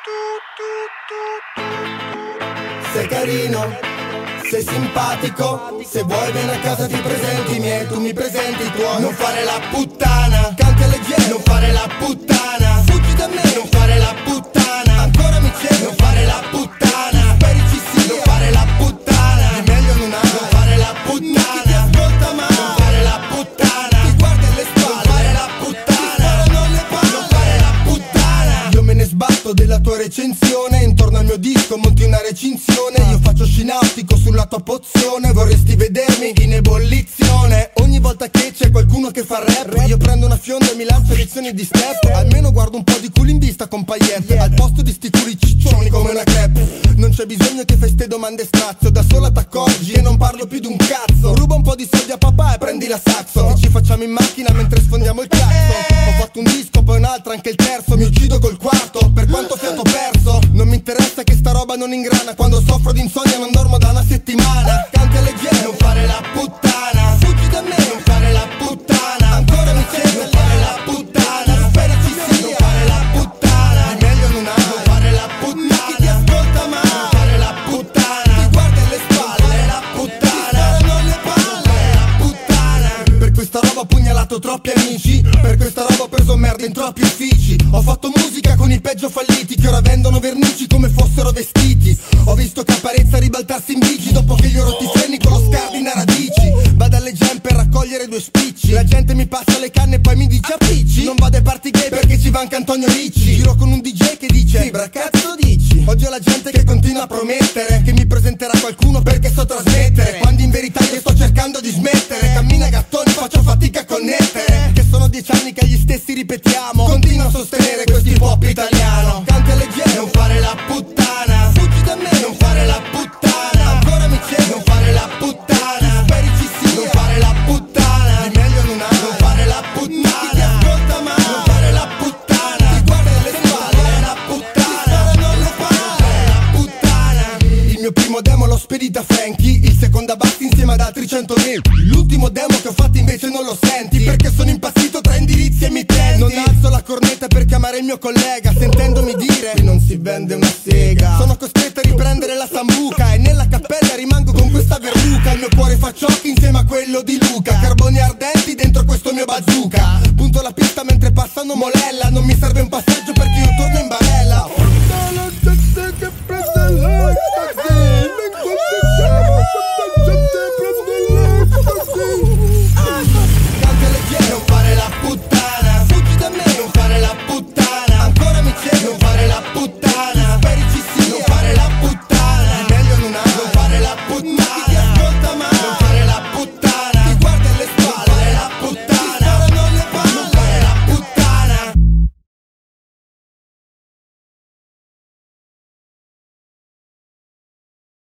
Sei carino, sei simpatico, se vuoi vieni a casa ti presenti i miei, tu mi presenti i tuoi. Non fare la puttana, canti leggero, non fare la puttana, fuggi da me, non fare la puttana, ancora mi c'è, non fare la puttana, speri ci sia, non fare la puttana, di meglio non ha, non fare la puttana, ti ascolta mai, non fare la puttana, ti guarda alle spalle, non fare la puttana, ti sparano le palle, non fare la puttana. Io me ne sbatto della tua recensione, intorno al mio disco monti una recinzione, io faccio sci nautico sulla tua pozione, vorresti vedermi in ebollizione. Ogni volta che c'è qualcuno che fa rap, io prendo una fionda e mi lancio lezioni di step. Almeno guardo un po' di culo in vista con paillette, al posto di sti culi ciccioni come una crepe. Non c'è bisogno che fai ste domande strazio, da sola t'accorgi e non parlo più d'un cazzo. Ruba un po' di soldi a papà e prendi la saxo, e ci facciamo in macchina mentre sfondiamo il cazzo. Ho fatto un disco, poi un altro, anche il terzo, mi uccido col quarto, per quanto fiato perso. Non mi interessa che sta roba non ingrana, quando soffro di insonnia non dormo da una settimana. Canti leggero, non fare la puttana, fuggi da me, non fare la puttana, ancora mi sento, non fare la puttana, spero ci sia, non fare la puttana, di meglio non ha, non fare la puttana, chi ti ascolta mai, non fare la puttana, ti guarda alle spalle, la puttana, ti sparano le palle, la puttana. Per questa roba ho pugnalato troppi amici, per questa roba ho preso merda in troppi uffici. Ho fatto musica con i peggio falliti che ora vendono vernici come fossero vestiti. Ho visto Caparezza ribaltarsi in bici dopo che gli ho rotti i freni con lo scardine a radici. Vado alle jam per raccogliere due spicci, la gente mi passa le canne e poi mi dice appicci. Non vado ai party gay perché ci va anche Antonio Ricci. Giro con un DJ che dice Fibra, cazzo dici? Oggi ho la gente che continua a promettere che mi presenterà qualcuno perché so trasmettere, quando in verità io sto cercando di smettere. Cammina gattoni, faccio fatica a connettere, che sono 10 anni che gli stessi ripetiamo. Continuo a sostenere questo hip hop italiano. Canti leggero, non fare la puttana, fuggi da me, non fare la puttana, ancora mi c'è, non fare la puttana, speri ci sia, non fare la puttana, di meglio non ha, non fare la puttana, ti ascolta mai, non fare la puttana, ti guarda alle spalle, la puttana, ti sparano le palle, la puttana. Il mio primo demo l'ho spedito a Frankie, il secondo a Basti insieme ad altri 100.000. L'ultimo demo che ho fatto invece non lo senti, perché sono impazzito tra indirizzi e emittenti. Non alzo la cornetta per chiamare il mio collega, sentendomi dire che non si vende una sega. Sono costretto a riprendere la sambuca e nella cappella rimango con questa verruca. Il mio cuore fa ciocchi insieme a quello di Luca, carboni ardenti dentro questo mio bazooka. Punto la pista mentre passano molella, non mi serve un passaggio perché io torno in